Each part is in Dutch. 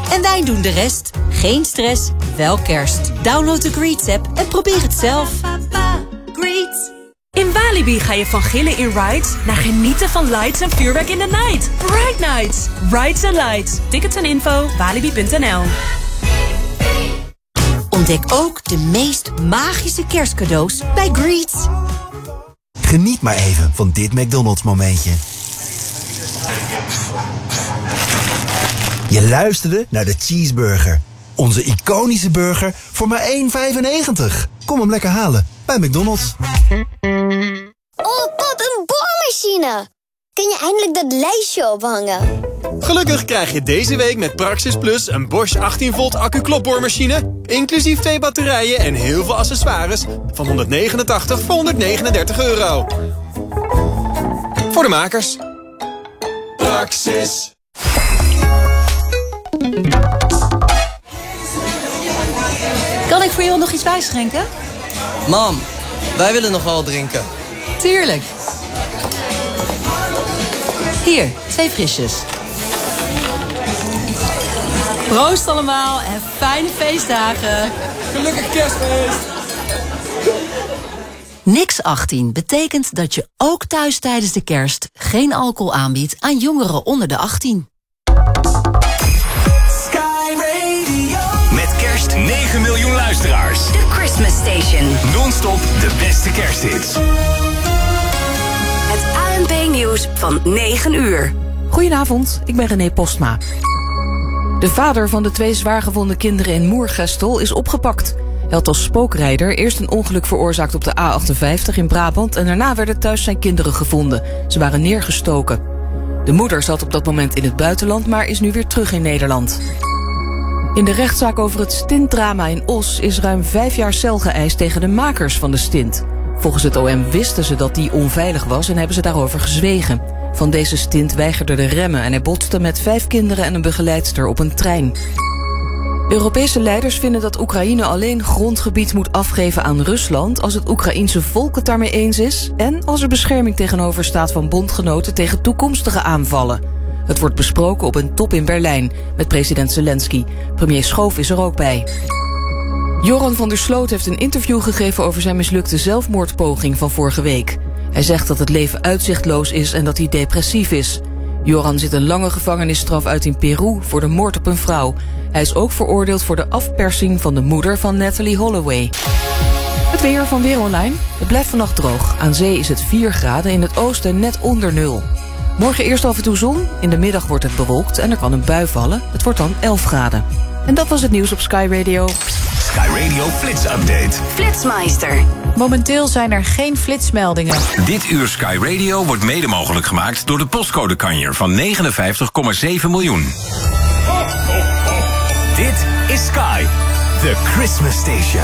En wij doen de rest. Geen stress, wel kerst. Download de Greets app en probeer het zelf. Greets. In Walibi ga je van gillen in rides naar genieten van lights en vuurwerk in the night. Bright Nights. Rides and Lights. Tickets en info walibi.nl. Ontdek ook de meest magische kerstcadeaus bij Greets. Geniet maar even van dit McDonald's momentje. Je luisterde naar de Cheeseburger. Onze iconische burger voor maar €1,95. Kom hem lekker halen bij McDonald's. Oh, pap, een boormachine! Kun je eindelijk dat lijstje ophangen? Gelukkig krijg je deze week met Praxis Plus een Bosch 18 volt accu-klopboormachine, inclusief 2 batterijen en heel veel accessoires van €189 voor €139. Voor de makers. Praxis. Kan ik voor jou nog iets bijschenken? Mam, wij willen nog wel drinken. Tuurlijk. Hier, 2 frisjes. Proost allemaal en fijne feestdagen. Gelukkig kerstfeest. Niks 18 betekent dat je ook thuis tijdens de kerst geen alcohol aanbiedt aan jongeren onder de 18. Sky Radio. Met kerst 9 miljoen luisteraars. The Christmas Station. Non-stop de beste kersthits. Het ANP-nieuws van 9 uur. Goedenavond, ik ben René Postma. De vader van de 2 zwaargewonde kinderen in Moergestel is opgepakt. Hij had als spookrijder eerst een ongeluk veroorzaakt op de A58 in Brabant en daarna werden thuis zijn kinderen gevonden. Ze waren neergestoken. De moeder zat op dat moment in het buitenland, maar is nu weer terug in Nederland. In de rechtszaak over het stintdrama in Os is ruim 5 jaar cel geëist tegen de makers van de stint. Volgens het OM wisten ze dat die onveilig was en hebben ze daarover gezwegen. Van deze stint weigerde de remmen en hij botste met 5 kinderen en een begeleidster op een trein. Europese leiders vinden dat Oekraïne alleen grondgebied moet afgeven aan Rusland als het Oekraïense volk het daarmee eens is en als er bescherming tegenover staat van bondgenoten tegen toekomstige aanvallen. Het wordt besproken op een top in Berlijn met president Zelensky. Premier Schoof is er ook bij. Joran van der Sloot heeft een interview gegeven over zijn mislukte zelfmoordpoging van vorige week. Hij zegt dat het leven uitzichtloos is en dat hij depressief is. Joran zit een lange gevangenisstraf uit in Peru voor de moord op een vrouw. Hij is ook veroordeeld voor de afpersing van de moeder van Natalie Holloway. Het weer van Weer Online. Het blijft vannacht droog. Aan zee is het 4 graden, in het oosten net onder 0. Morgen eerst af en toe zon, in de middag wordt het bewolkt en er kan een bui vallen. Het wordt dan 11 graden. En dat was het nieuws op Sky Radio. Sky Radio Flits Update. Flitsmeister. Momenteel zijn er geen flitsmeldingen. Dit uur Sky Radio wordt mede mogelijk gemaakt door de postcode kanjer van 59,7 miljoen. Dit is Sky, the Christmas Station.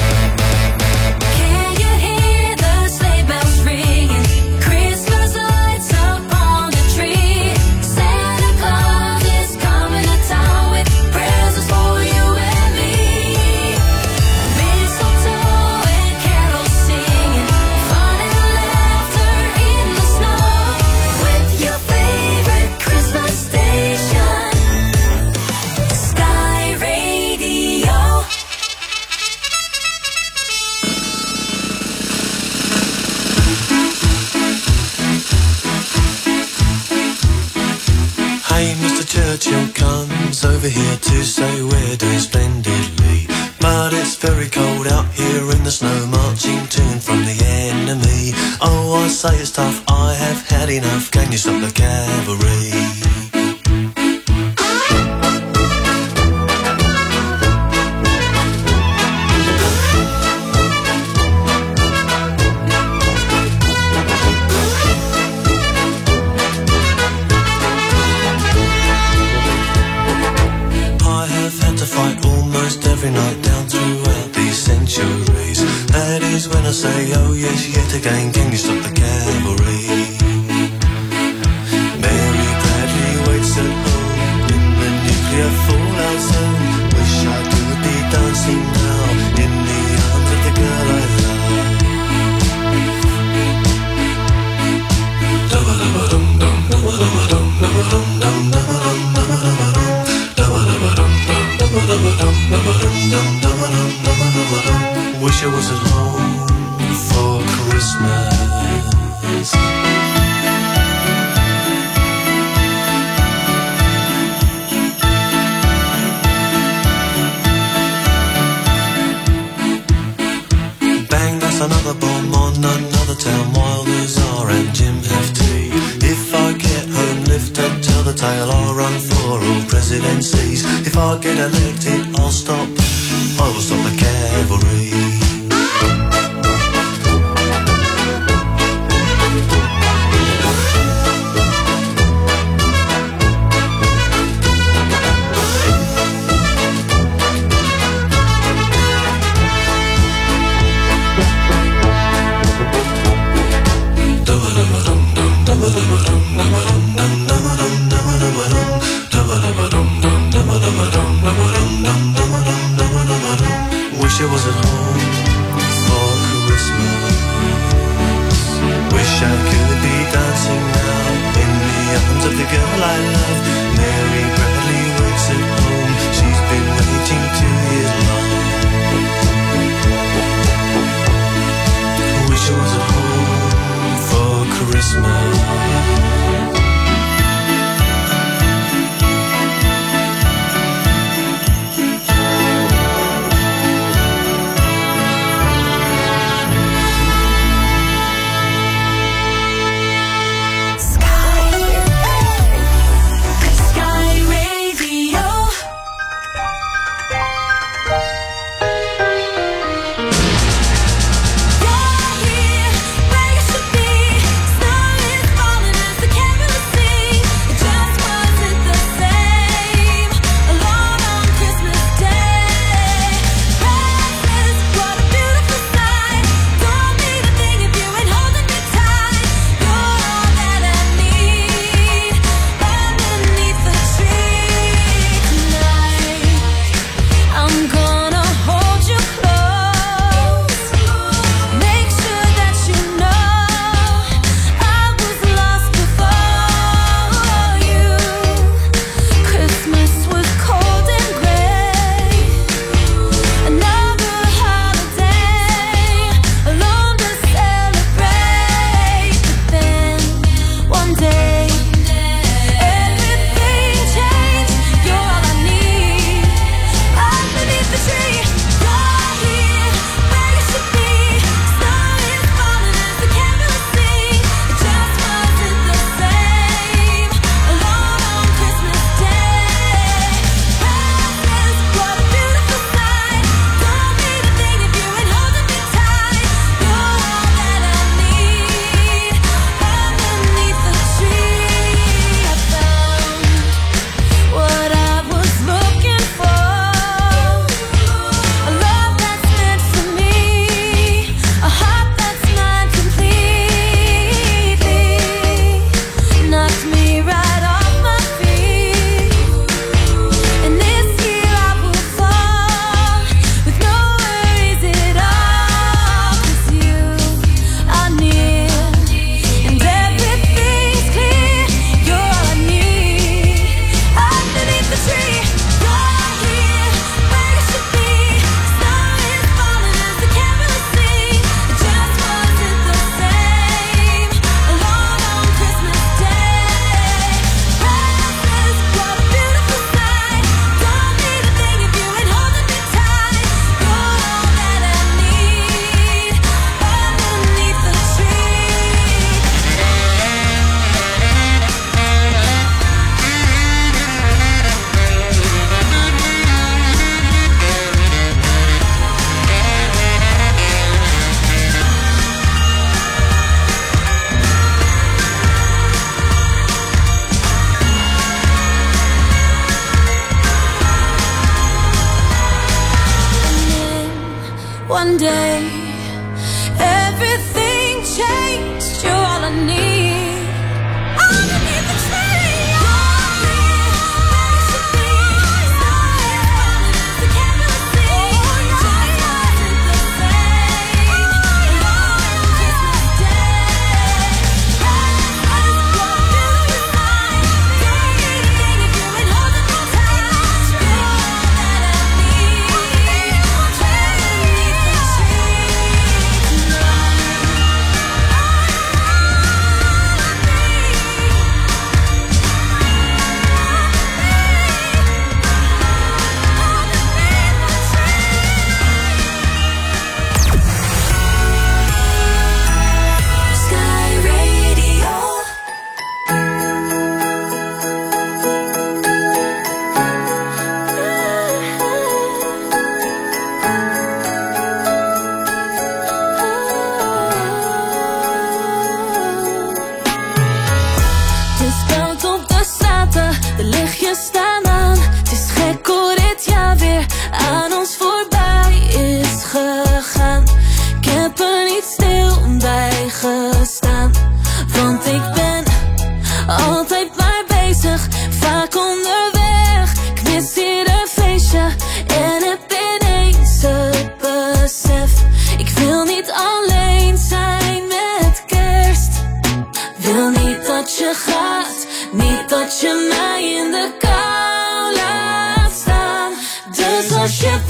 Churchill comes over here to say we're doing splendidly, but it's very cold out here in the snow, marching to and from the enemy. Oh, I say it's tough, I have had enough, can you stop the cavalry? Every night down throughout these centuries. That is when I say, oh yes, yet again, can you stop the cavalry? Mary Bradley waits at home in the nuclear fallout zone. Wish I could be dancing now in the arms of the girl I love. Dum-ba-dum-ba-dum-dum, dum-ba-dum-ba-dum, dum-ba-dum-dum, dum-ba-dum-dum, dum-ba-dum-dum, dum-ba-dum-dum. Wish I was at home for Christmas. Bang, that's another bomb on another town while Lazar and Jim have tea. If I get home, lift and tell the tale, I'll run for all presidencies. If I get elected, I'll stop. I will stop the cavalry. Wish I was at home for Christmas. Wish I could be dancing now in the arms of the girl I love. Mary Bradley waits at home. She's been waiting 2 years long. Wish I was at home for Christmas. one day everything changed. You're all I need. Underneath the tree. Need feestje en heb ineens het besef. Ik wil niet alleen zijn met kerst. Wil niet dat je gaat, niet dat je mij in de kou laat staan. Dus alsjeblieft,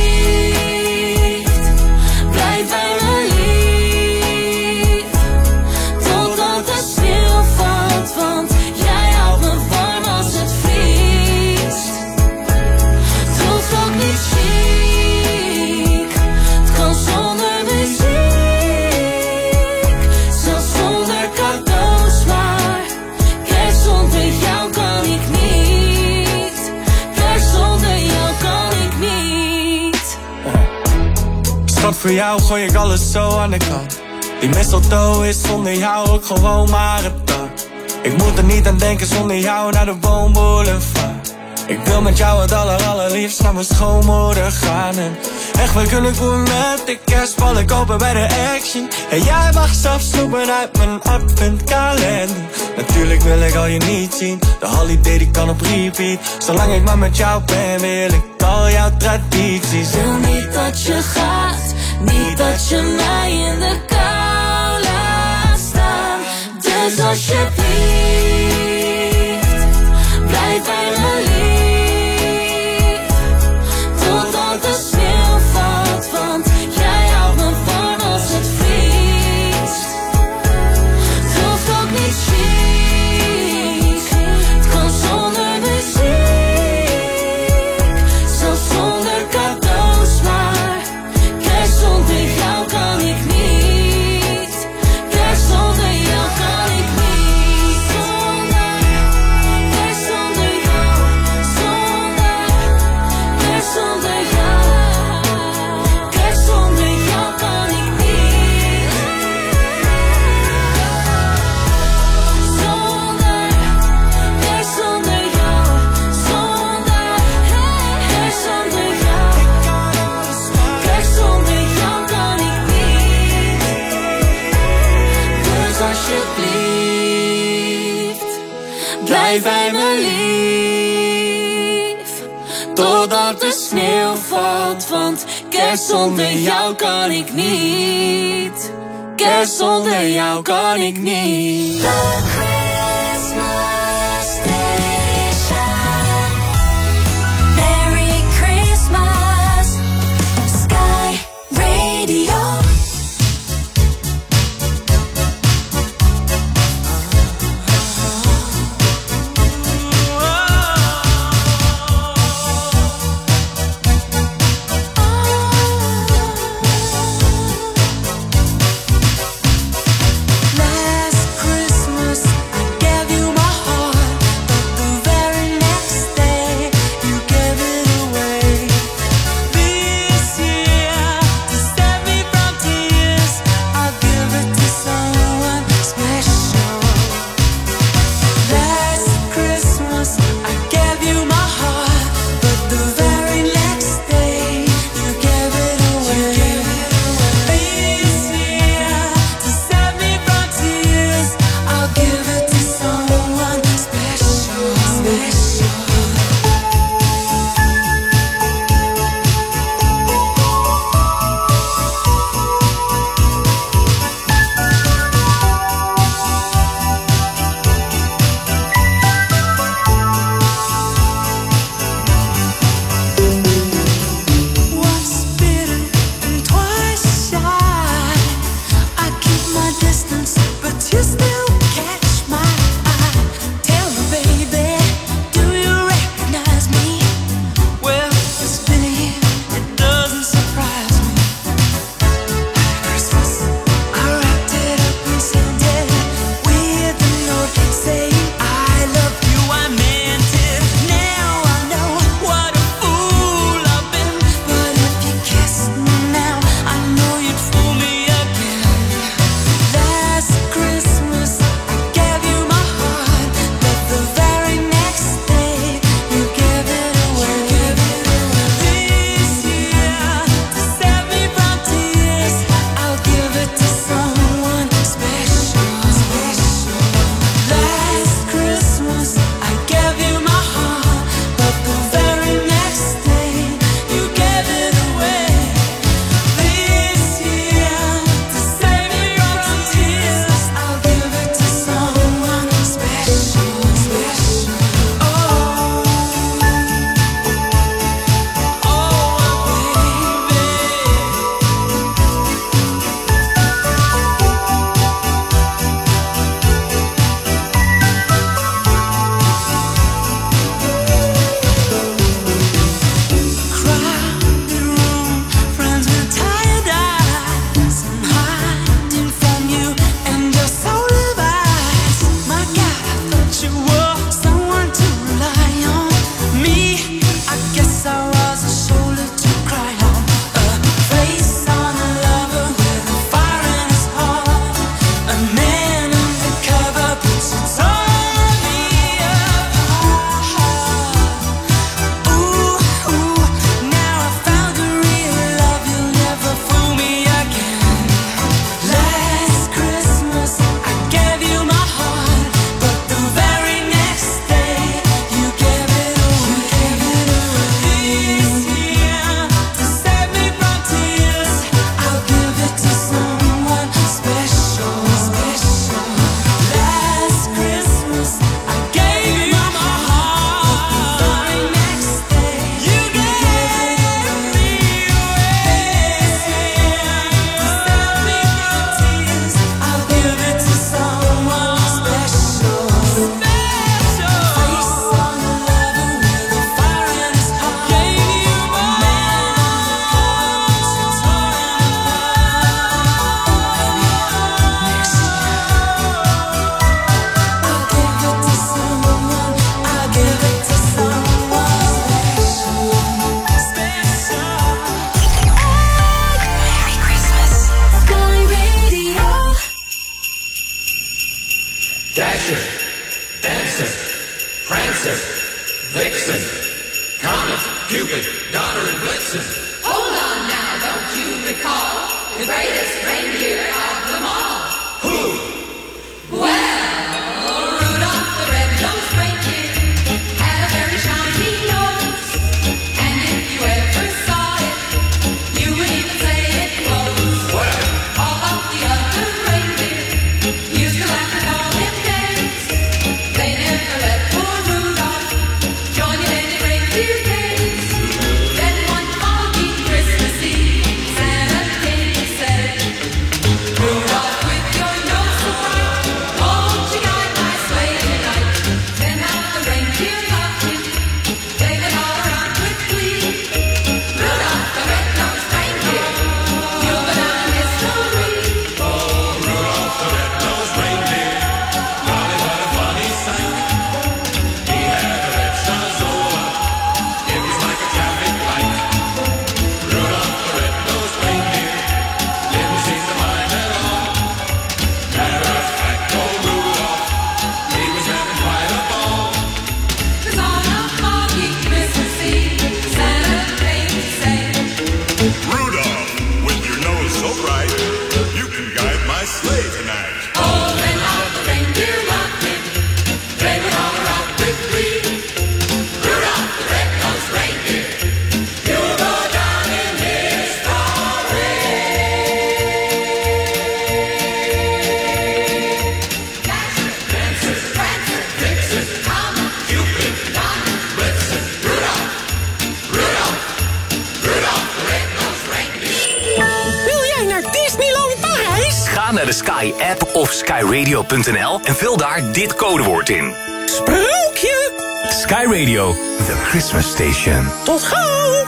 blijf bij me lief, totdat de sneeuw valt, want jij houdt me warm als het vriest. Het hoeft ook niet chic, het kan zonder muziek, zelfs zonder cadeaus, maar kerst zonder jou kan ik niet. Kerst zonder jou kan ik niet. Schat, voor jou gooi ik alles zo aan de kant. Die mistletoe is zonder jou ook gewoon maar het dak. Ik moet er niet aan denken zonder jou naar de woonboulevard. Ik wil met jou het allerliefst naar mijn schoonmoeder gaan. En echt, we kunnen doen met de kerstballen kopen bij de Action. En jij mag zelf snoepen uit mijn adventkalender. Natuurlijk wil ik al je niet zien, de holiday die kan op repeat. Zolang ik maar met jou ben, wil ik al jouw tradities. Wil niet dat je gaat, niet dat je mij in de kou laat staan. Dus alsjeblieft, blijf bij me lief, totdat de sneeuw valt, want jij houdt me warm als het vriest. Het hoeft ook niet chic, het kan zonder muziek, zelfs zonder cadeaus, maar kerst zonder jou kan ik niet. Kerst zonder jou kan ik niet. Kerst zonder jou, kerst zonder jou. Kerst zonder jou kan ik niet. Kerst zonder jou, kerst zonder jou. Kerst zonder jou kan ik niet. Dus alsjeblieft, blijf bij me lief, totdat de sneeuw valt, want kerst zonder jou kan ik niet. Kerst zonder jou kan ik niet. The Christmas Station. Merry Christmas, Sky Radio. Last Christmas I Ga naar de Sky-app of skyradio.nl en vul daar dit codewoord in. Sprookje! Sky Radio, the Christmas station. Tot gauw!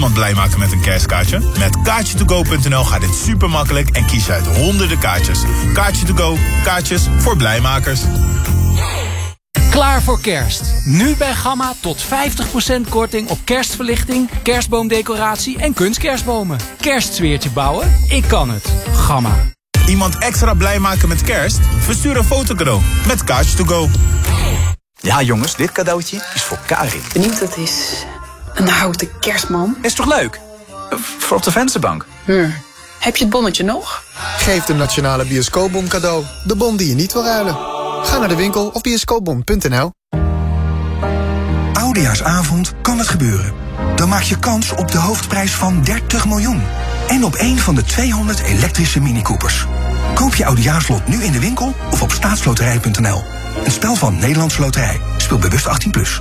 iemand blij maken met een kerstkaartje? Met kaartje2go.nl gaat dit super makkelijk en kies je uit honderden kaartjes. Kaartje2go, kaartjes voor blijmakers. Klaar voor kerst. Nu bij Gamma tot 50% korting op kerstverlichting, kerstboomdecoratie en kunstkerstbomen. Kerstsfeertje bouwen? Ik kan het. Gamma. Iemand extra blij maken met kerst? Verstuur een fotocadeau met Kaartje2go. Ja jongens, dit cadeautje is voor Karin. Benieuwd wat is een houten kerstman. Is toch leuk? Voor op de vensterbank. Heb je het bonnetje nog? Geef de Nationale Bioscoopbon cadeau. De bon die je niet wil ruilen. Ga naar de winkel of bioscoopbon.nl. Oudejaarsavond kan het gebeuren. Dan maak je kans op de hoofdprijs van 30 miljoen. En op één van de 200 elektrische Mini Coopers. Koop je oudejaarslot nu in de winkel of op staatsloterij.nl. Een spel van Nederlandse Loterij. Speel bewust 18+.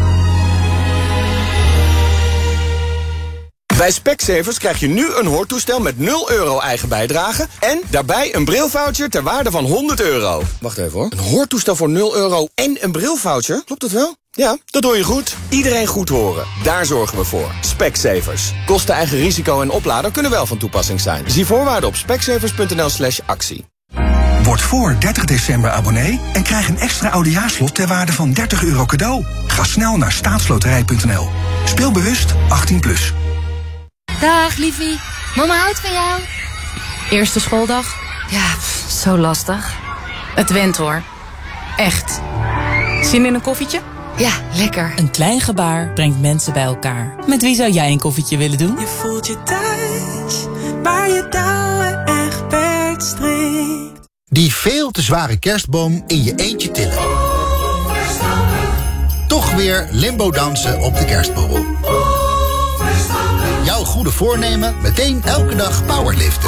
Bij Specsavers krijg je nu een hoortoestel met 0 euro eigen bijdrage en daarbij een brilvoucher ter waarde van 100 euro. Wacht even hoor. Een hoortoestel voor 0 euro en een brilvoucher? Klopt dat wel? Ja, dat hoor je goed. Iedereen goed horen. Daar zorgen we voor. Specsavers. Kosten, eigen risico en oplader kunnen wel van toepassing zijn. Zie voorwaarden op specsavers.nl/actie. Word voor 30 december abonnee en krijg een extra oudejaarslot ter waarde van 30 euro cadeau. Ga snel naar staatsloterij.nl. Speel bewust 18+. Dag, liefie. Mama houdt van jou. Eerste schooldag? Ja, zo lastig. Het went hoor. Echt. Zin in een koffietje? Ja, lekker. Een klein gebaar brengt mensen bij elkaar. Met wie zou jij een koffietje willen doen? Je voelt je thuis, waar je touwen echt strikt. Die veel te zware kerstboom in je eentje tillen. Toch weer limbo dansen op de kerstborrel. Jouw goede voornemen meteen elke dag powerliften.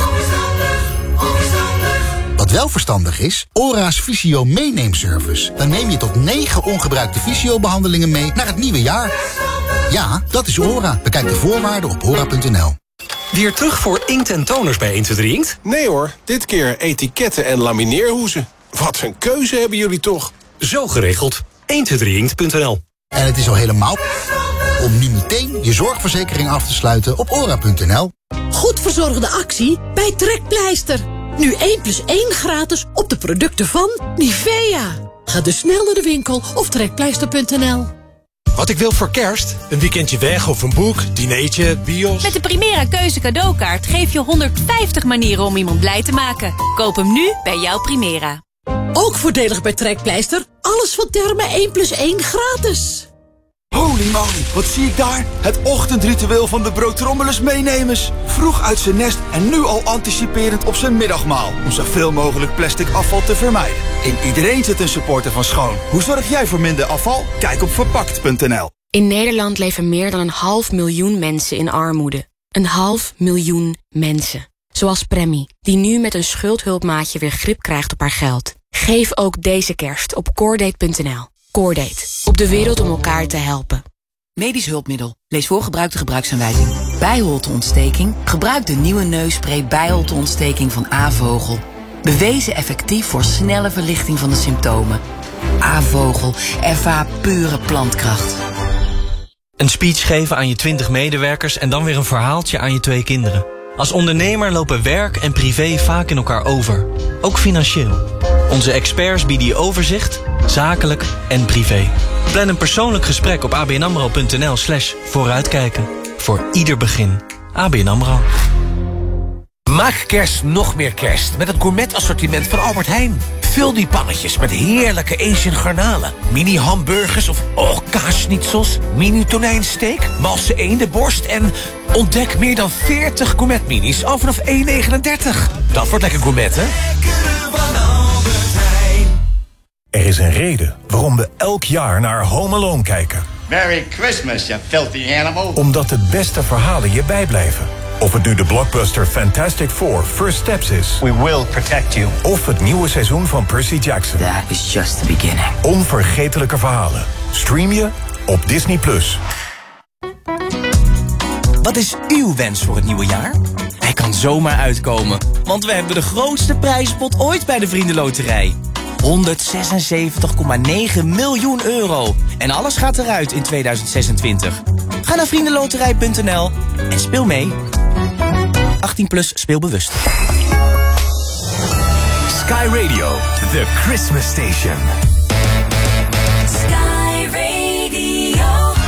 Wat wel verstandig is, ORA's Visio meeneemservice. Dan neem je tot 9 ongebruikte visio-behandelingen mee naar het nieuwe jaar. Ja, dat is ORA. Bekijk de voorwaarden op ora.nl. Weer terug voor inkt en toners bij 123 Inkt? Nee hoor, dit keer etiketten en lamineerhoezen. Wat een keuze hebben jullie toch? Zo geregeld. 123inkt.nl. En het is al helemaal om nu meteen je zorgverzekering af te sluiten op ora.nl. Goed verzorgde actie bij Trekpleister. Nu 1+1 gratis op de producten van Nivea. Ga dus snel naar de winkel of trekpleister.nl. Wat ik wil voor kerst? Een weekendje weg of een boek, dinertje, bios. Met de Primera Keuze cadeaukaart geef je 150 manieren om iemand blij te maken. Koop hem nu bij jouw Primera. Ook voordelig bij Trekpleister. Alles van Termen 1+1 gratis. Holy moly, wat zie ik daar? Het ochtendritueel van de broodtrommelers meenemers. Vroeg uit zijn nest en nu al anticiperend op zijn middagmaal. Om zoveel mogelijk plastic afval te vermijden. In iedereen zit een supporter van schoon. Hoe zorg jij voor minder afval? Kijk op verpakt.nl. In Nederland leven meer dan 500.000 mensen in armoede. 500.000 mensen. Zoals Premie, die nu met een schuldhulpmaatje weer grip krijgt op haar geld. Geef ook deze kerst op Coordate.nl. Coordate. Op de wereld om elkaar te helpen. Medisch hulpmiddel. Lees voor gebruikte gebruiksaanwijzing. Bijholteontsteking. Gebruik de nieuwe neusspray bijholteontsteking van A-Vogel. Bewezen effectief voor snelle verlichting van de symptomen. A-Vogel. Ervaar pure plantkracht. Een speech geven aan je 20 medewerkers en dan weer een verhaaltje aan je 2 kinderen. Als ondernemer lopen werk en privé vaak in elkaar over. Ook financieel. Onze experts bieden je overzicht, zakelijk en privé. Plan een persoonlijk gesprek op abnamro.nl/vooruitkijken. Voor ieder begin. ABN AMRO. Maak kerst nog meer kerst met het gourmet-assortiment van Albert Heijn. Vul die pannetjes met heerlijke Asian garnalen. Mini hamburgers of kaasschnitzels. Mini tonijnsteak, malse eendenborst en ontdek meer dan 40 gourmet-minis al vanaf €1,39. Dat wordt lekker gourmet, hè? Er is een reden waarom we elk jaar naar Home Alone kijken. Merry Christmas, you filthy animal. Omdat de beste verhalen je bijblijven. Of het nu de blockbuster Fantastic Four First Steps is. We will protect you. Of het nieuwe seizoen van Percy Jackson. That is just the beginning. Onvergetelijke verhalen. Stream je op Disney+. Wat is uw wens voor het nieuwe jaar? Hij kan zomaar uitkomen, want we hebben de grootste prijzenpot ooit bij de Vriendenloterij. 176,9 miljoen euro. En alles gaat eruit in 2026. Ga naar vriendenloterij.nl en speel mee. 18 plus speelbewust. Sky Radio, the Christmas station. Sky Radio.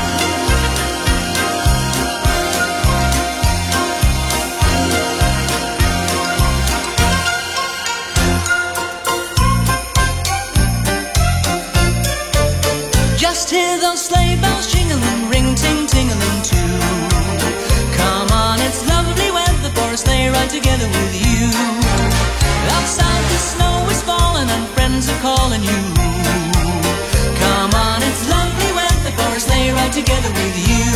Just hear those sleigh bells jingling, ring ting tingling too. Come on, it's lovely weather for a sleigh ride together with you. Outside the snow is falling and friends are calling you. Come on, it's lovely weather for a sleigh ride together with you.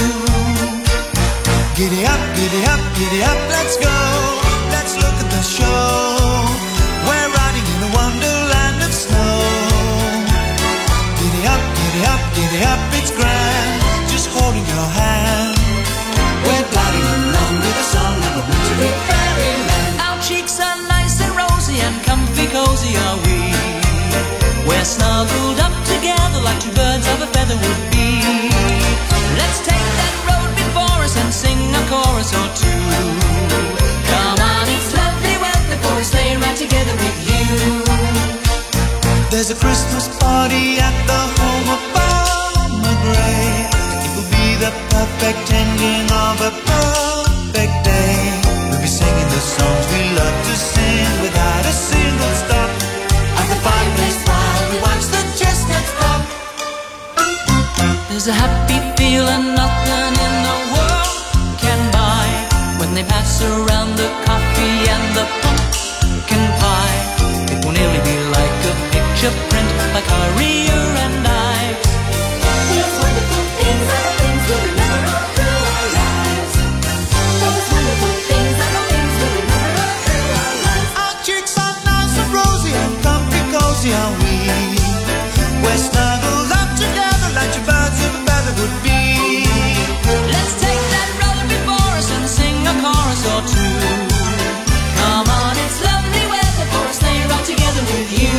Giddy up, giddy up, giddy up, let's go. Let's look at the show. We're riding in a wonderland of snow. Giddy up, giddy up, giddy up, it's grand. Just holding your hand. We're gliding along with the song of a wintry fairyland. Our cheeks are nice and rosy and comfy cozy are we. We're snuggled up together like two birds of a feather would be. Let's take that road before us and sing a chorus or two. Come on, it's lovely weather for a sleigh ride together with you. There's a Christmas party at the home of Farmer Gray. It will be the perfect ending of a perfect day. We'll be singing the songs we love to sing without a single stop. At the fireplace while we watch the chestnuts pop. There's a happy feeling nothing in the world can buy when they pass around the coffee and the pumpkin pie. It will nearly be like a picture print by Currier and Ives. These wonderful things are the things we remember all through our lives. Those wonderful things are the things we remember all through our lives. Our cheeks are nice and rosy and comfy cozy are we. We're snuggled up together like two birds of a feather would be. Let's take that road before us and sing a chorus or two. Come on, it's lovely weather for a sleigh ride together with you.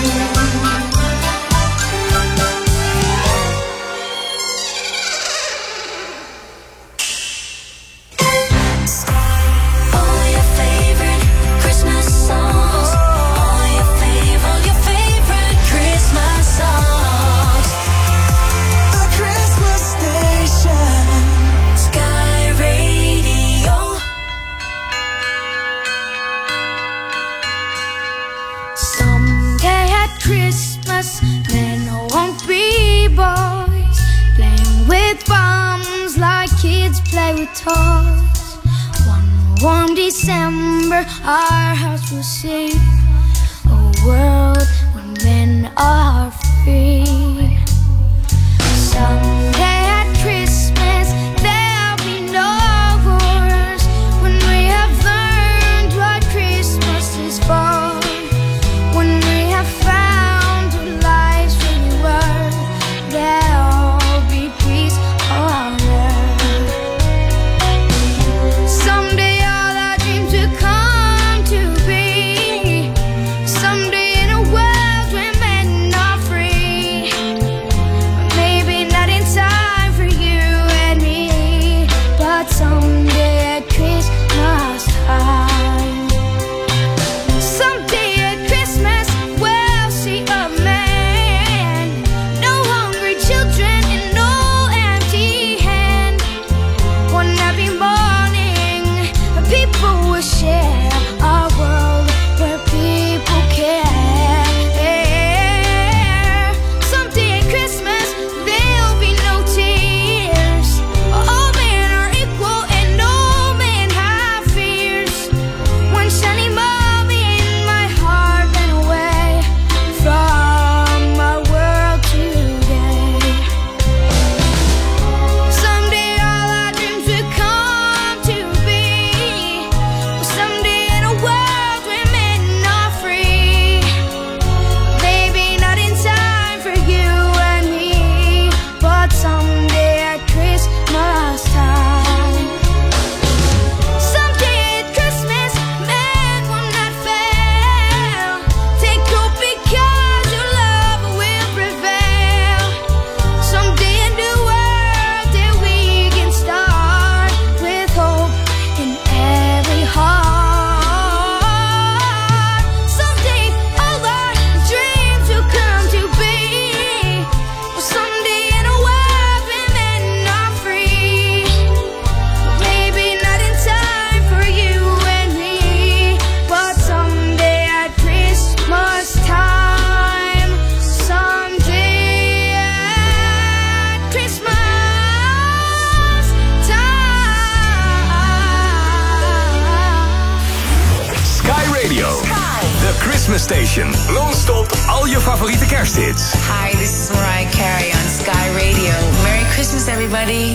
All your favorite Christmas songs. All your favorite Christmas songs. The Christmas station. Sky Radio. Someday at Christmas, there won't be boys playing with bombs like kids play with toys. One warm December, our house will see a world where men are free. Someday at Christmas, there'll be no wars when we have learned what Christmas is for. When we have found what life's really worth, there'll be peace on earth. Someday all our dreams will come to be. Someday in a world where men Station. Non-stop al je favoriete kersthits. Hi, this is Mariah Carey on Sky Radio. Merry Christmas, everybody.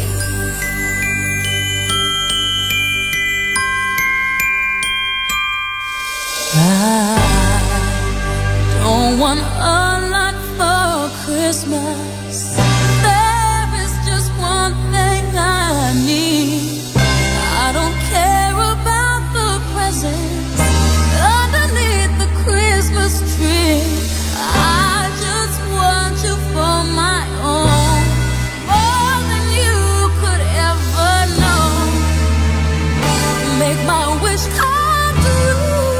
I don't want a lot for Christmas. There is just one thing I need. I don't care about the presents underneath the Christmas tree. I just want you for my own, more than you could ever know. Make my wish come true.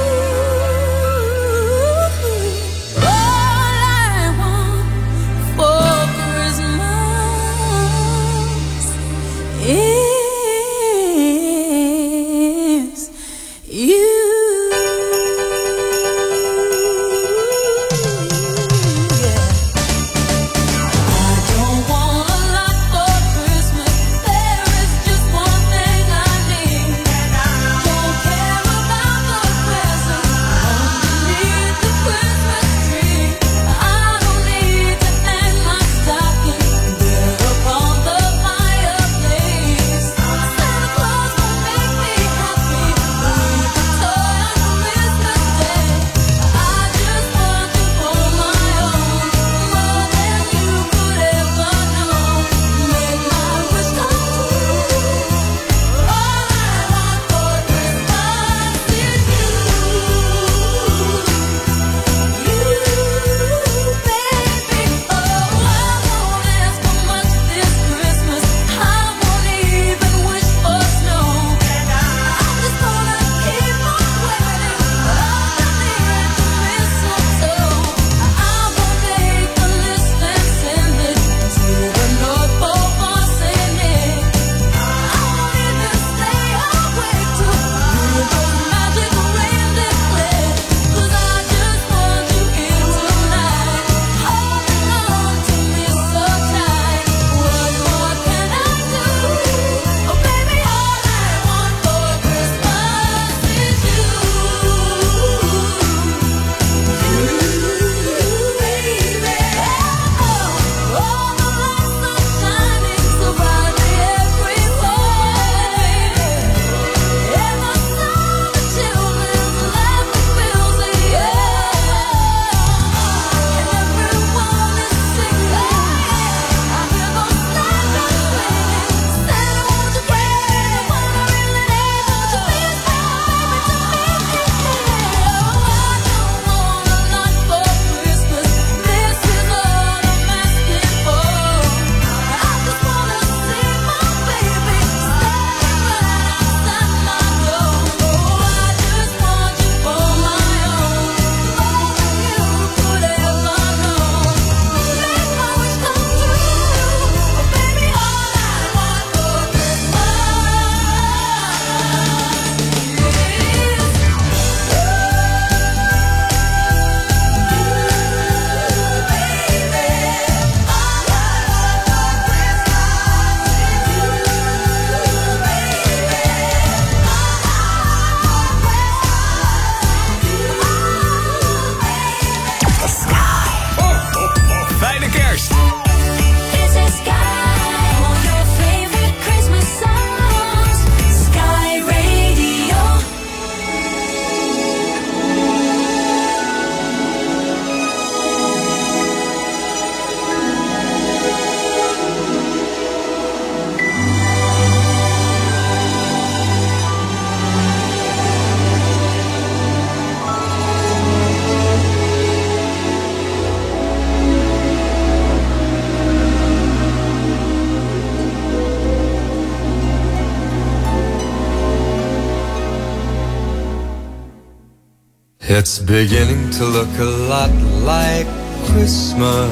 It's beginning to look a lot like Christmas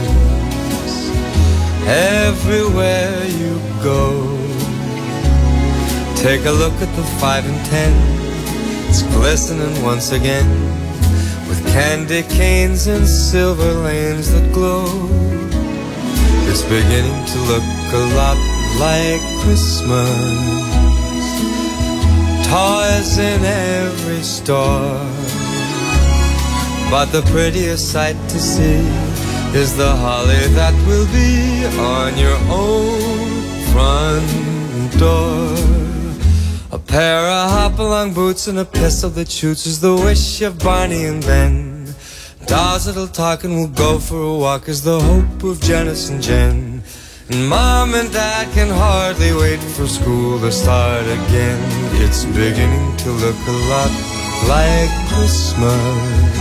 everywhere you go. Take a look at the 5 and 10. It's glistening once again with candy canes and silver lanes that glow. It's beginning to look a lot like Christmas. Toys in every store. But the prettiest sight to see is the holly that will be on your own front door. A pair of hop-along boots and a pistol that shoots is the wish of Barney and Ben. Dolls that'll talk and will go for a walk is the hope of Janice and Jen. And Mom and Dad can hardly wait for school to start again. It's beginning to look a lot like Christmas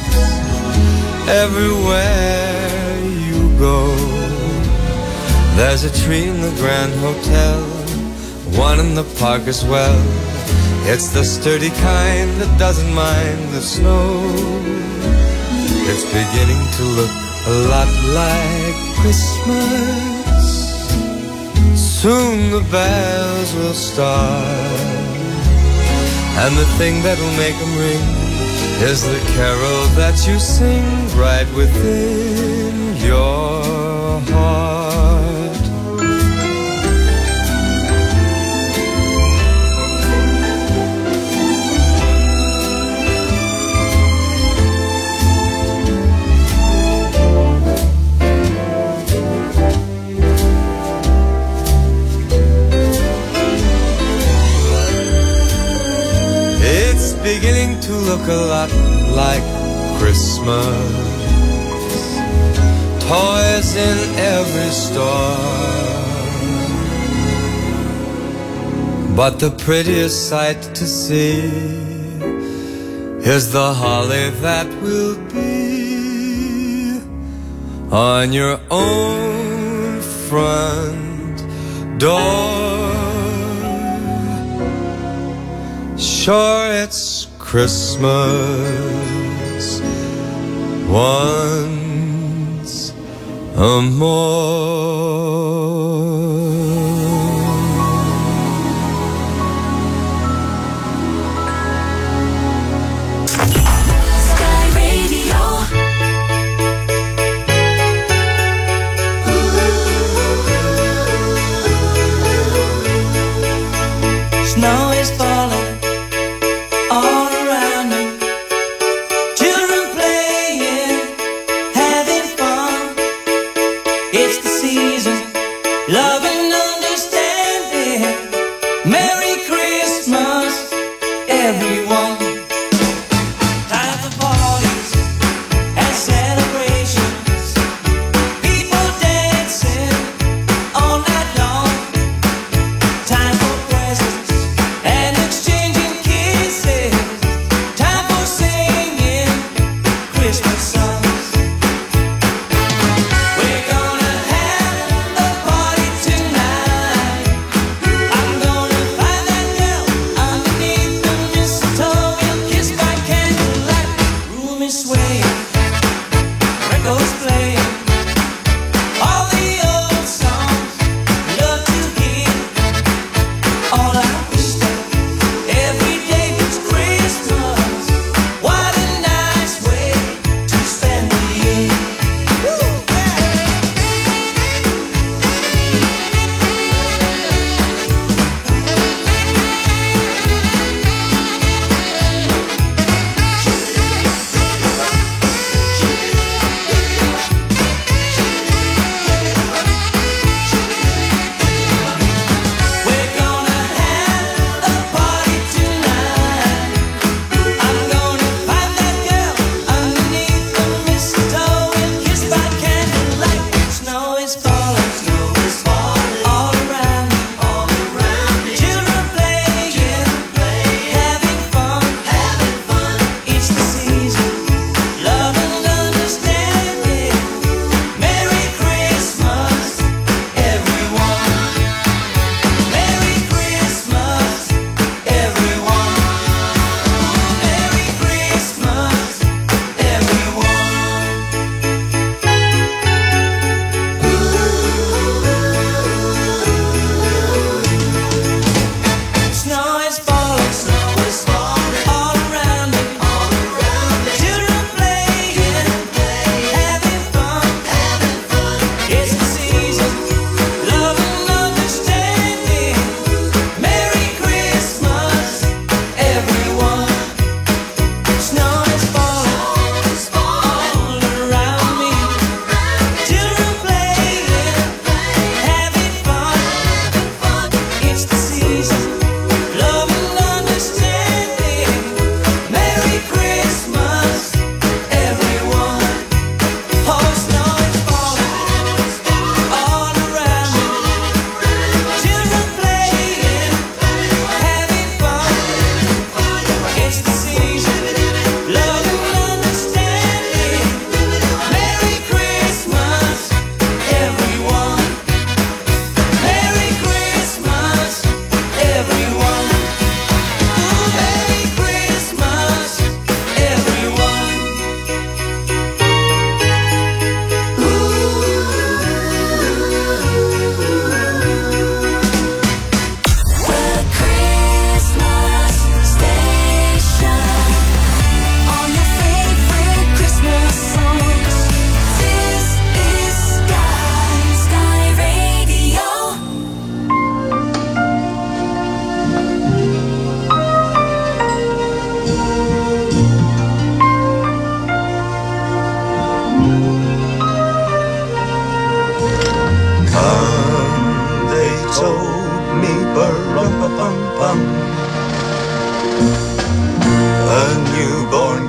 everywhere you go. There's a tree in the Grand Hotel, one in the park as well. It's the sturdy kind that doesn't mind the snow. It's beginning to look a lot like Christmas. Soon the bells will start, and the thing that'll make them ring is the carol that you sing right within your heart. Beginning to look a lot like Christmas. Toys in every store, but the prettiest sight to see is the holly that will be on your own front door. Sure, it's Christmas once more. Sky Radio. Snow is falling all around me. Children playing, having fun. It's the season, love and understanding. Merry Christmas, everyone. Time for parties and celebrations. People dancing all night long. Time for presents and exchanging kisses. Time for singing Christmas songs. We're gonna have a party tonight.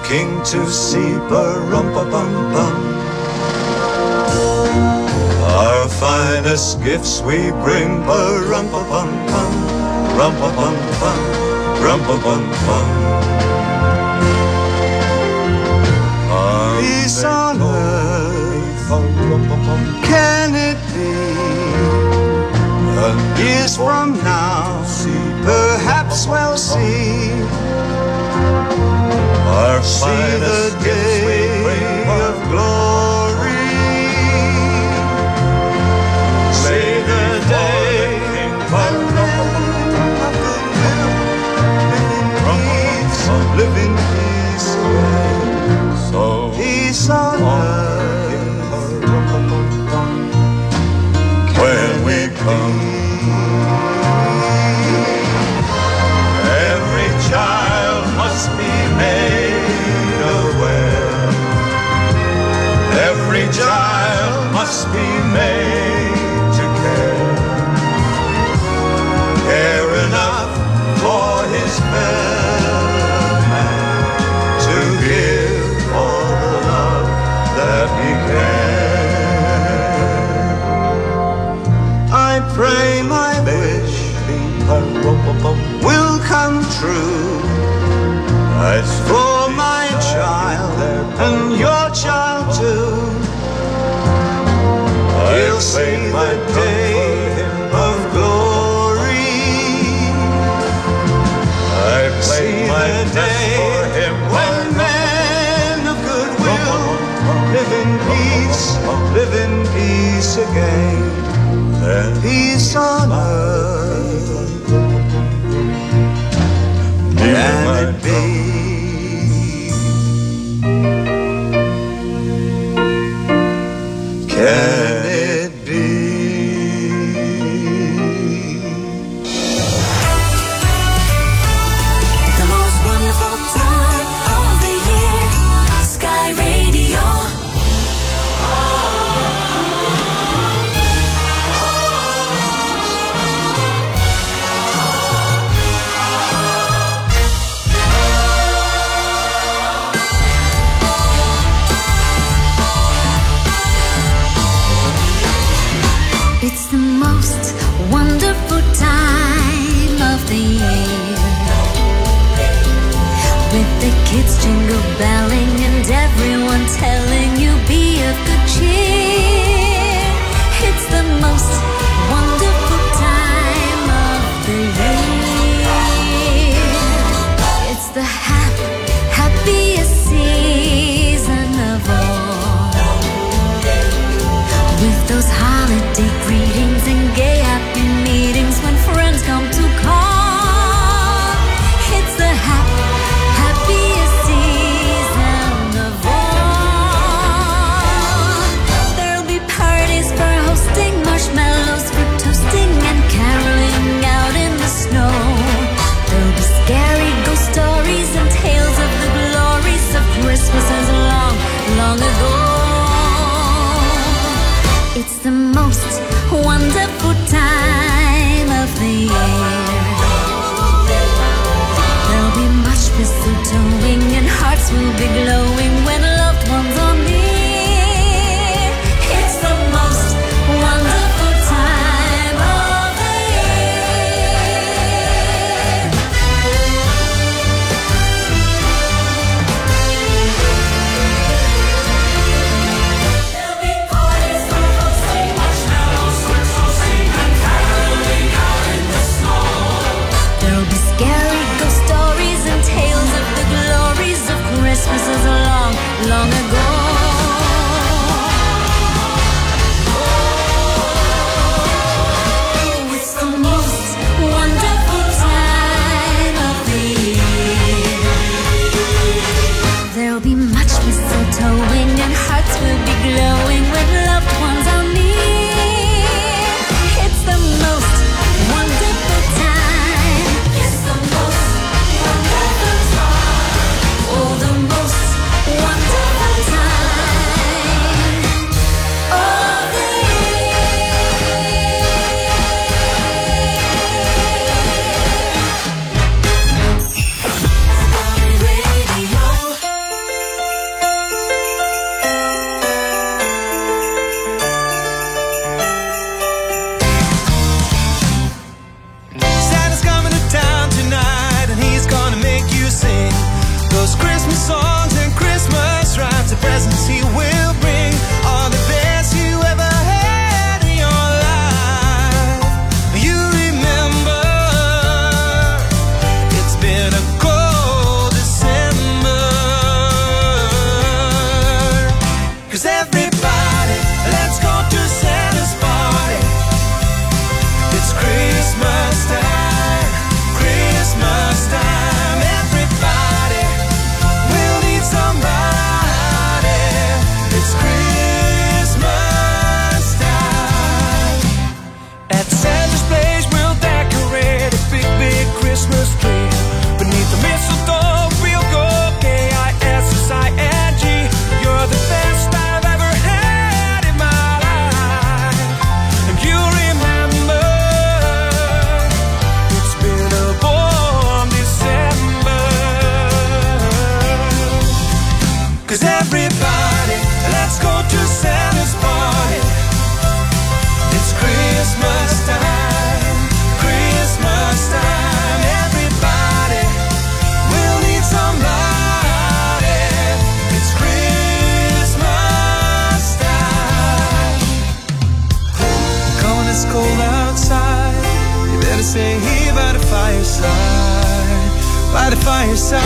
king to see, pa-rum-pa-bum-bum. Our finest gifts we bring, pa-rum-pa-bum-bum, rum-pa-bum-bum, rum-pa-bum-bum. Peace on earth, can it be? Years from now, perhaps we'll see. Our finest day of glory. Say the day when live in peace, so peace on earth when we come. Every child must be made aware. Every child must be made to care. Care enough for his fellow man, to give all the love that he can. I pray my wish will come true for my child and your child too. He'll see the day of glory. I see the day when men of goodwill live in peace again, and peace on earth. Can it be? Can it be? The most wonderful time of the year, Sky Radio. It's the most wonderful time of the year, with the kids jingle belling and everyone telling you be of good cheer. It's the most wonderful time of the year. It's the happiest season of all, with those holiday greetings and gay happy meetings when friends come to call. It's the happiest season of all. There'll be parties for hosting, marshmallows for toasting, and caroling out in the snow. There'll be scary ghost stories and tales of the glories of Christmases long, long ago. It's the most wonderful time of the year. There'll be much mistletoeing and hearts will be glowing when loved ones are near. It's the most wonderful time of the year. There'll be parties for hosting, marshmallows for toasting, and caroling out in the snow. There'll be scary ghost stories and tales of the glories of Christmases stay here by the fireside, by the fireside.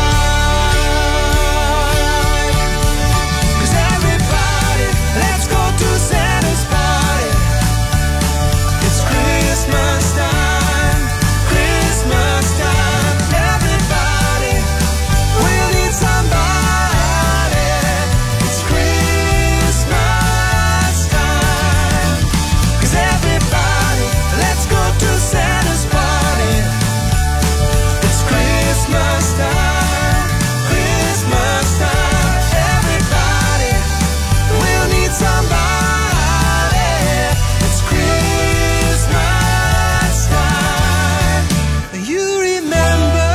'Cause everybody, let's go to Santa's party. It's Christmas time, Christmas time. Everybody, we'll need somebody. It's Christmas time. 'Cause everybody, let's go to Santa's party. It's Christmas time, Christmas time. Everybody, we'll need somebody. It's Christmas time. You remember,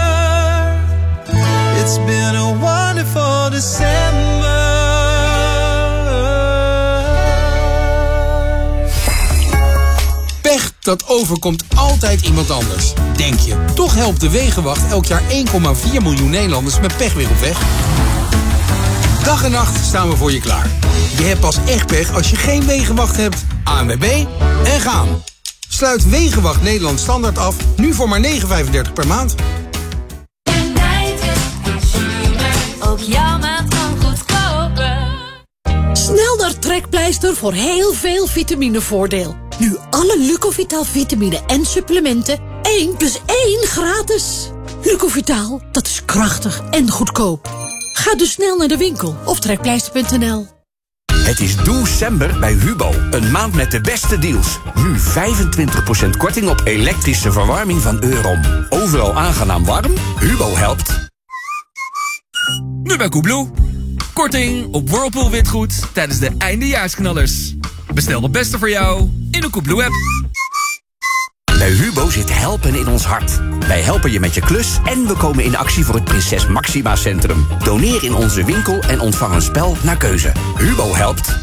it's been a wonderful December. Pech, dat overkomt altijd iemand anders. Denk je, toch helpt de Wegenwacht elk jaar 1,4 miljoen Nederlanders met pech weer op weg? Dag en nacht staan we voor je klaar. Je hebt pas echt pech als je geen Wegenwacht hebt. ANWB en gaan. Sluit Wegenwacht Nederland Standaard af, nu voor maar €9,35 per maand. Ook jouw maand kan goedkoper. Snel naar Trekpleister voor heel veel vitaminevoordeel. Nu alle Lucovitaal vitamine en supplementen 1+1 gratis. Lucovitaal, dat is krachtig en goedkoop. Ga dus snel naar de winkel of trekpleister.nl. Het is December bij Hubo. Een maand met de beste deals. Nu 25% korting op elektrische verwarming van Euron. Overal aangenaam warm? Hubo helpt. Nu bij Coolblue. Korting op Whirlpool witgoed tijdens de eindejaarsknallers. Bestel de beste voor jou in de Coolblue app. Bij Hubo zit helpen in ons hart. Wij helpen je met je klus en we komen in actie voor het Prinses Maxima Centrum. Doneer in onze winkel en ontvang een spel naar keuze. Hubo helpt.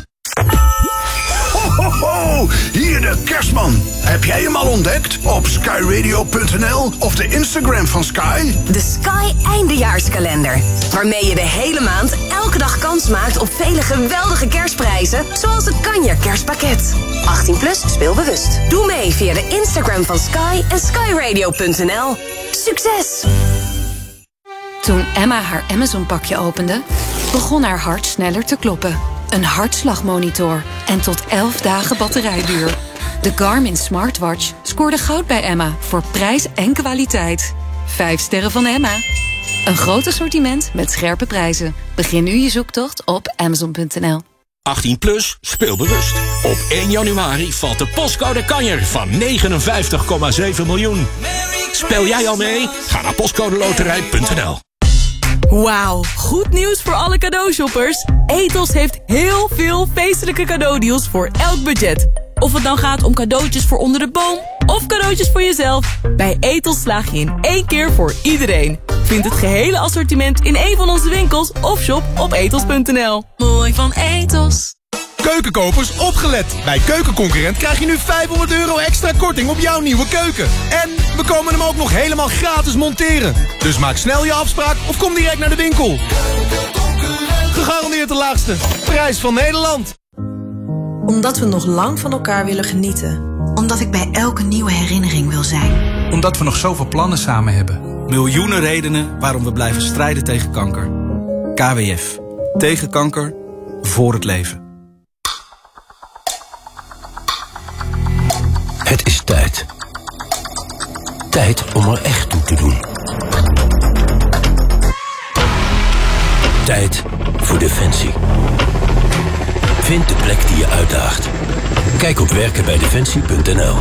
Ho, ho, ho! Hier de kerstman. Heb jij hem al ontdekt? Op skyradio.nl of de Instagram van Sky? De Sky Eindejaarskalender. Waarmee je de hele maand elke dag kans maakt op vele geweldige kerstprijzen. Zoals het Kanje kerstpakket. 18+ speelbewust. Doe mee via de Instagram van Sky en skyradio.nl. Succes! Toen Emma haar Amazon-pakje opende, begon haar hart sneller te kloppen. Een hartslagmonitor en tot 11 dagen batterijduur. De Garmin Smartwatch scoorde goud bij Emma voor prijs en kwaliteit. 5 sterren van Emma. Een groot assortiment met scherpe prijzen. Begin nu je zoektocht op Amazon.nl. 18+, speelbewust. Op 1 januari valt de postcode kanjer van 59,7 miljoen. Speel jij al mee? Ga naar postcodeloterij.nl. Wauw, goed nieuws voor alle cadeaushoppers. Ethos heeft heel veel feestelijke cadeaudeals voor elk budget. Of het dan gaat om cadeautjes voor onder de boom of cadeautjes voor jezelf. Bij Ethos slaag je in 1 keer voor iedereen. Vind het gehele assortiment in een van onze winkels of shop op ethos.nl. Mooi van Ethos. Keukenkopers, opgelet! Bij Keukenconcurrent krijg je nu €500 extra korting op jouw nieuwe keuken. En we komen hem ook nog helemaal gratis monteren. Dus maak snel je afspraak of kom direct naar de winkel. Gegarandeerd de laagste prijs van Nederland. Omdat we nog lang van elkaar willen genieten. Omdat ik bij elke nieuwe herinnering wil zijn. Omdat we nog zoveel plannen samen hebben. Miljoenen redenen waarom we blijven strijden tegen kanker. KWF. Tegen kanker. Voor het leven. Het is tijd. Tijd om er echt toe te doen. Tijd voor Defensie. Vind de plek die je uitdaagt. Kijk op werkenbijdefensie.nl.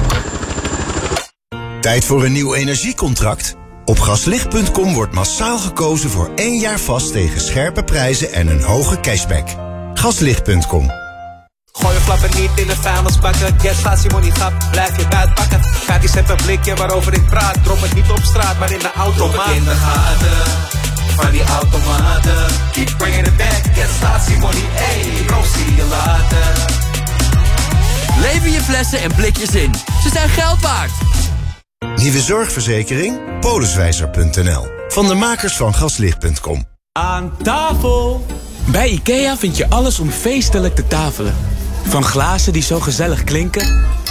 Tijd voor een nieuw energiecontract? Op gaslicht.com wordt massaal gekozen voor 1 jaar vast tegen scherpe prijzen en een hoge cashback. Gaslicht.com. Gooi je flappen niet in de vuilnisbakken. Statiemonies gaat, blijf je buitpakken. Kijk eens even een blikje waarover ik praat. Drop het niet op straat, maar in de automaat. Drop het in de gaten van die automaten. Keep bringing it back, get statiemoney. Ey, bro, zie je later. Lever je flessen en blikjes in. Ze zijn geld waard. Nieuwe zorgverzekering? Poliswijzer.nl. Van de makers van gaslicht.com. Aan tafel! Bij IKEA vind je alles om feestelijk te tafelen. Van glazen die zo gezellig klinken,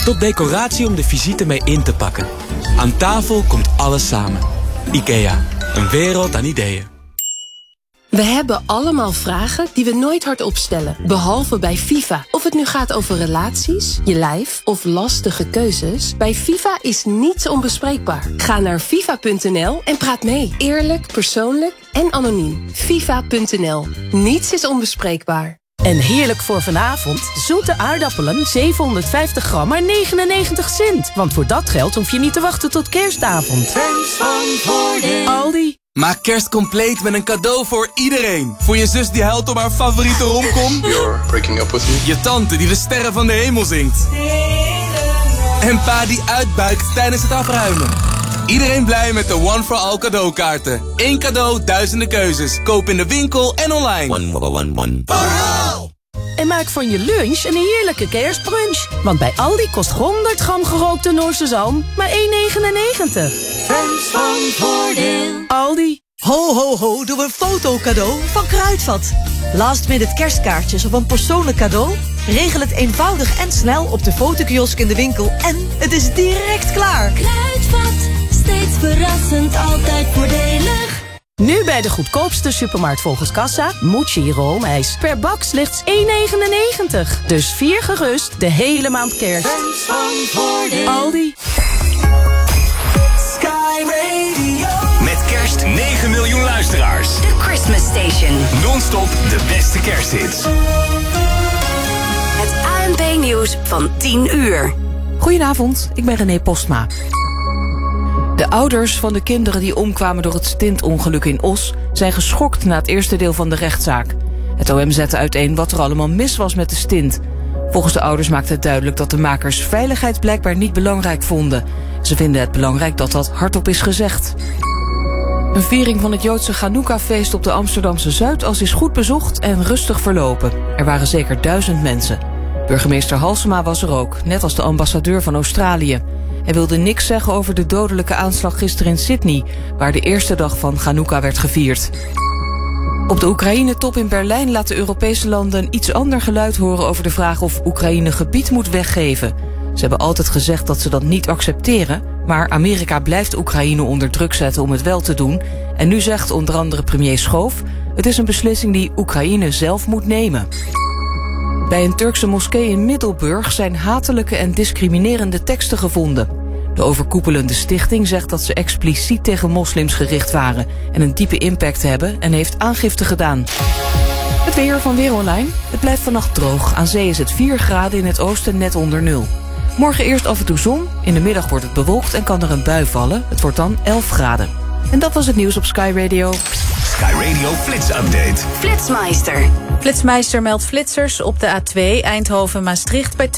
tot decoratie om de visite mee in te pakken. Aan tafel komt alles samen. IKEA, een wereld aan ideeën. We hebben allemaal vragen die we nooit hardop stellen. Behalve bij FIFA. Of het nu gaat over relaties, je lijf of lastige keuzes. Bij FIFA is niets onbespreekbaar. Ga naar FIFA.nl en praat mee. Eerlijk, persoonlijk en anoniem. FIFA.nl. Niets is onbespreekbaar. En heerlijk voor vanavond, zoete aardappelen, 750 gram, maar 99 cent. Want voor dat geld hoef je niet te wachten tot kerstavond. Fans van Voordeel. Aldi. Maak kerst compleet met een cadeau voor iedereen. Voor je zus die huilt om haar favoriete romcom. You're breaking up with me. Je tante die de sterren van de hemel zingt. En pa die uitbuikt tijdens het afruimen. Iedereen blij met de One for All cadeaukaarten. Eén cadeau, duizenden keuzes. Koop in de winkel en online. One. En maak van je lunch een heerlijke kerstbrunch. Want bij Aldi kost 100 gram gerookte Noorse zalm maar 1,99. Fans van Voordeel. Aldi. Ho, ho, ho, doe een fotocadeau van Kruidvat. Last minute kerstkaartjes of een persoonlijk cadeau? Regel het eenvoudig en snel op de fotokiosk in de winkel en het is direct klaar. Kruidvat, steeds verrassend, altijd voordelig. Nu bij de goedkoopste supermarkt volgens kassa, Mochi roomijs. Per bak slechts 1,99. Dus vier gerust de hele maand kerst. Fans van Voordeel. Aldi. Sky Radio. Met kerst 9 miljoen luisteraars. The Christmas Station. Non-stop de beste kersthits. Het ANP-nieuws van 10 uur. Goedenavond, ik ben René Postma. De ouders van de kinderen die omkwamen door het stintongeluk in Os zijn geschokt na het eerste deel van de rechtszaak. Het OM zette uiteen wat er allemaal mis was met de stint. Volgens de ouders maakte het duidelijk dat de makers veiligheid blijkbaar niet belangrijk vonden. Ze vinden het belangrijk dat dat hardop is gezegd. Een viering van het Joodse Chanukka-feest op de Amsterdamse Zuidas is goed bezocht en rustig verlopen. Er waren zeker 1000 mensen. Burgemeester Halsema was er ook, net als de ambassadeur van Australië. Hij wilde niks zeggen over de dodelijke aanslag gisteren in Sydney, waar de eerste dag van Chanukka werd gevierd. Op de Oekraïne-top in Berlijn laten Europese landen een iets ander geluid horen over de vraag of Oekraïne gebied moet weggeven. Ze hebben altijd gezegd dat ze dat niet accepteren, maar Amerika blijft Oekraïne onder druk zetten om het wel te doen. En nu zegt onder andere premier Schoof, het is een beslissing die Oekraïne zelf moet nemen. Bij een Turkse moskee in Middelburg zijn hatelijke en discriminerende teksten gevonden. De overkoepelende stichting zegt dat ze expliciet tegen moslims gericht waren en een diepe impact hebben en heeft aangifte gedaan. Het weer van Weer Online. Het blijft vannacht droog. Aan zee is het 4 graden, in het oosten net onder 0. Morgen eerst af en toe zon. In de middag wordt het bewolkt en kan er een bui vallen. Het wordt dan 11 graden. En dat was het nieuws op Sky Radio. Sky Radio Flits Update. Flitsmeister. Flitsmeister meldt flitsers op de A2 Eindhoven-Maastricht bij